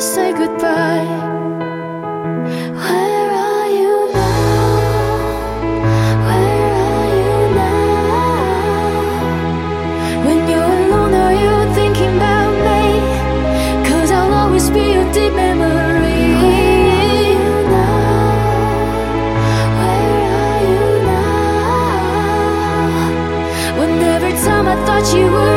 say goodbye. Where are you now? Where are you now? When you're alone, are you thinking about me? 'Cause I'll always be your deep memory. Where are you now? When every time I thought you were